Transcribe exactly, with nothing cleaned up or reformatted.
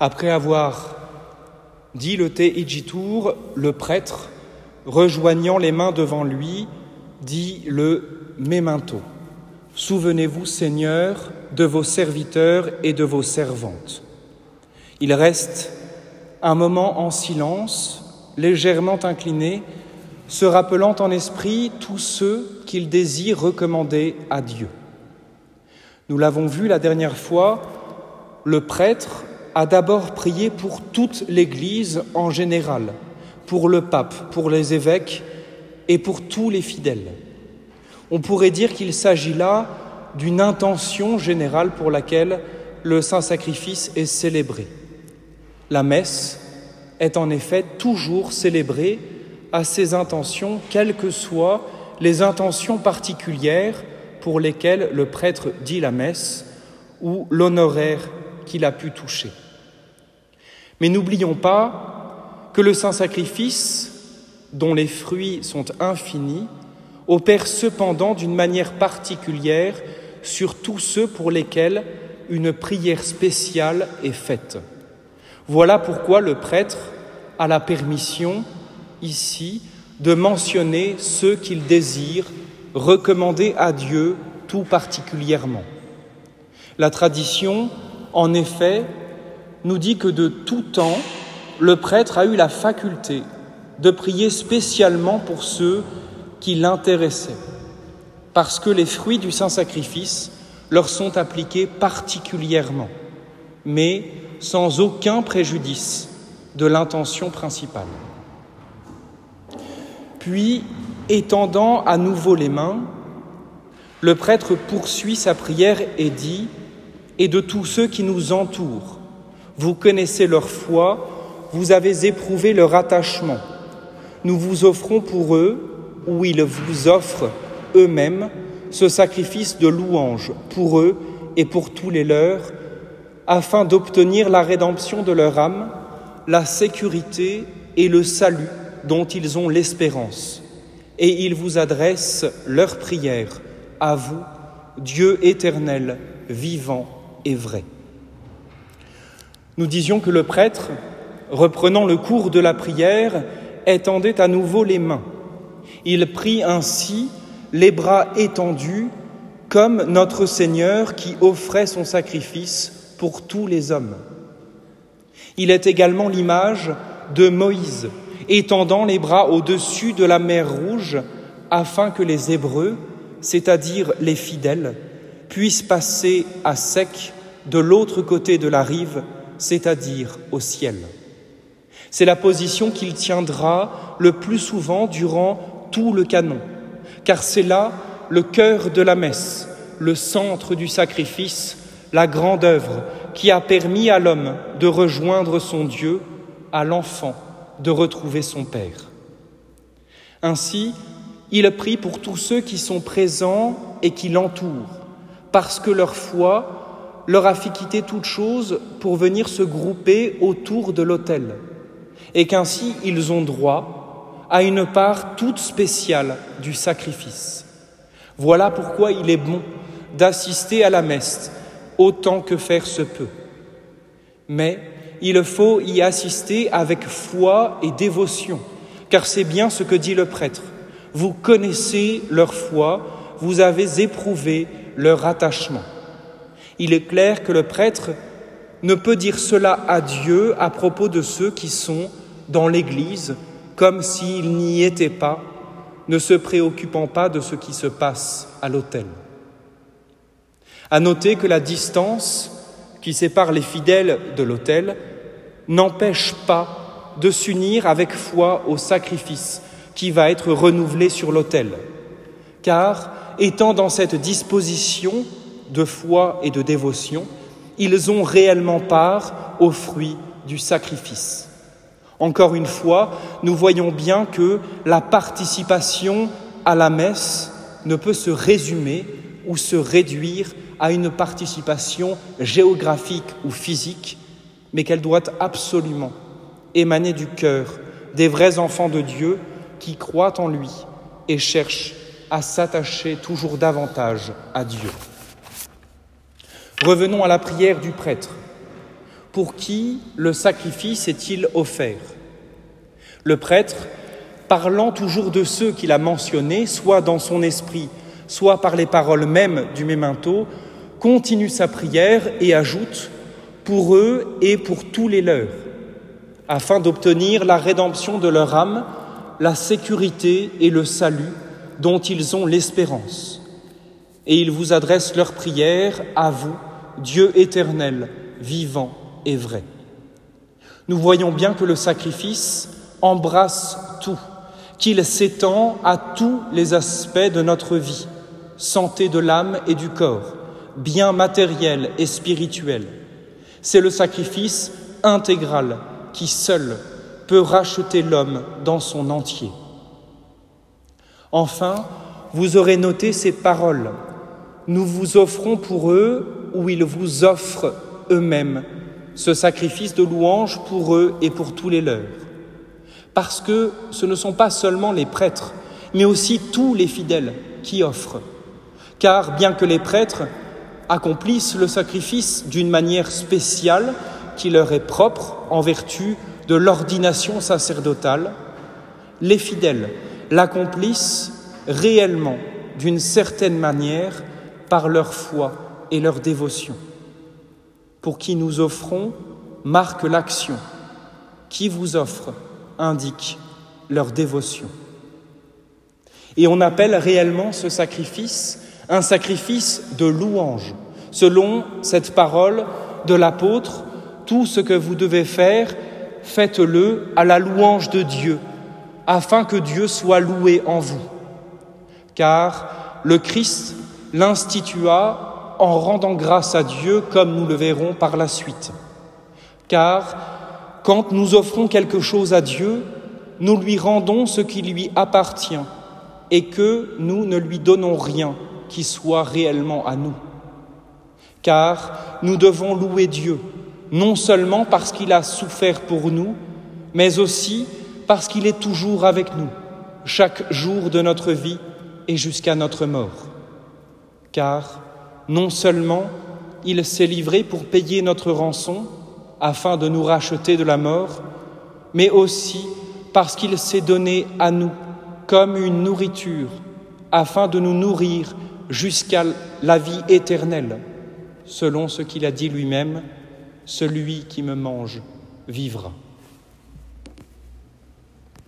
Après avoir dit le Te Igitur, le prêtre, rejoignant les mains devant lui, dit le Memento. Souvenez-vous, Seigneur, de vos serviteurs et de vos servantes. Il reste un moment en silence, légèrement incliné, se rappelant en esprit tous ceux qu'il désire recommander à Dieu. Nous l'avons vu la dernière fois, le prêtre a d'abord prié pour toute l'Église en général, pour le pape, pour les évêques et pour tous les fidèles. On pourrait dire qu'il s'agit là d'une intention générale pour laquelle le Saint-Sacrifice est célébré. La messe est en effet toujours célébrée à ces intentions, quelles que soient les intentions particulières pour lesquelles le prêtre dit la messe ou l'honoraire qu'il a pu toucher. Mais n'oublions pas que le Saint-Sacrifice, dont les fruits sont infinis, opère cependant d'une manière particulière sur tous ceux pour lesquels une prière spéciale est faite. Voilà pourquoi le prêtre a la permission, ici, de mentionner ceux qu'il désire recommander à Dieu tout particulièrement. La tradition, en effet, nous dit que de tout temps, le prêtre a eu la faculté de prier spécialement pour ceux qui l'intéressaient, parce que les fruits du Saint-Sacrifice leur sont appliqués particulièrement, mais sans aucun préjudice de l'intention principale. Puis, étendant à nouveau les mains, le prêtre poursuit sa prière et dit « Et de tous ceux qui nous entourent, vous connaissez leur foi, vous avez éprouvé leur attachement. Nous vous offrons pour eux, ou ils vous offrent eux-mêmes, ce sacrifice de louange pour eux et pour tous les leurs, afin d'obtenir la rédemption de leur âme, la sécurité et le salut dont ils ont l'espérance. Et ils vous adressent leurs prières, à vous, Dieu éternel, vivant et vrai. » Nous disions que le prêtre, reprenant le cours de la prière, étendait à nouveau les mains. Il prie ainsi, les bras étendus, comme notre Seigneur qui offrait son sacrifice pour tous les hommes. Il est également l'image de Moïse, étendant les bras au-dessus de la mer Rouge, afin que les Hébreux, c'est-à-dire les fidèles, puissent passer à sec de l'autre côté de la rive, c'est-à-dire au ciel. C'est la position qu'il tiendra le plus souvent durant tout le canon, car c'est là le cœur de la messe, le centre du sacrifice, la grande œuvre qui a permis à l'homme de rejoindre son Dieu, à l'enfant de retrouver son Père. Ainsi, il prie pour tous ceux qui sont présents et qui l'entourent, parce que leur foi leur a fait quitter toute chose pour venir se grouper autour de l'autel, et qu'ainsi ils ont droit à une part toute spéciale du sacrifice. Voilà pourquoi il est bon d'assister à la messe autant que faire se peut. Mais il faut y assister avec foi et dévotion, car c'est bien ce que dit le prêtre. Vous connaissez leur foi, vous avez éprouvé leur attachement. Il est clair que le prêtre ne peut dire cela à Dieu à propos de ceux qui sont dans l'Église, comme s'ils n'y étaient pas, ne se préoccupant pas de ce qui se passe à l'autel. À noter que la distance qui sépare les fidèles de l'autel n'empêche pas de s'unir avec foi au sacrifice qui va être renouvelé sur l'autel, car étant dans cette disposition de foi et de dévotion, ils ont réellement part aux fruits du sacrifice. Encore une fois, nous voyons bien que la participation à la messe ne peut se résumer ou se réduire à une participation géographique ou physique, mais qu'elle doit absolument émaner du cœur des vrais enfants de Dieu qui croient en lui et cherchent à s'attacher toujours davantage à Dieu. Revenons à la prière du prêtre. pour qui le sacrifice est-il offert? Le prêtre, parlant toujours de ceux qu'il a mentionnés, soit dans son esprit, soit par les paroles mêmes du memento, continue sa prière et ajoute « pour eux et pour tous les leurs », afin d'obtenir la rédemption de leur âme, la sécurité et le salut dont ils ont l'espérance. Et ils vous adressent leur prière à vous, Dieu éternel, vivant et vrai. Nous voyons bien que le sacrifice embrasse tout, qu'il s'étend à tous les aspects de notre vie, santé de l'âme et du corps, bien matériel et spirituel. C'est le sacrifice intégral qui seul peut racheter l'homme dans son entier. Enfin, vous aurez noté ces paroles. Nous vous offrons pour eux, ou ils vous offrent eux-mêmes, ce sacrifice de louange pour eux et pour tous les leurs. Parce que ce ne sont pas seulement les prêtres, mais aussi tous les fidèles qui offrent. Car bien que les prêtres accomplissent le sacrifice d'une manière spéciale qui leur est propre en vertu de l'ordination sacerdotale, les fidèles l'accomplissent réellement d'une certaine manière par leur foi et leur dévotion. Pour qui nous offrons marque l'action, qui vous offre indique leur dévotion. Et on appelle réellement ce sacrifice un sacrifice de louange. Selon cette parole de l'apôtre, tout ce que vous devez faire, faites-le à la louange de Dieu, afin que Dieu soit loué en vous. Car le Christ l'institua en rendant grâce à Dieu, comme nous le verrons par la suite. Car quand nous offrons quelque chose à Dieu, nous lui rendons ce qui lui appartient et que nous ne lui donnons rien qui soit réellement à nous. Car nous devons louer Dieu, non seulement parce qu'il a souffert pour nous, mais aussi parce qu'il est toujours avec nous, chaque jour de notre vie et jusqu'à notre mort. Car non seulement il s'est livré pour payer notre rançon, afin de nous racheter de la mort, mais aussi parce qu'il s'est donné à nous comme une nourriture, afin de nous nourrir jusqu'à la vie éternelle, selon ce qu'il a dit lui-même, « Celui qui me mange vivra ».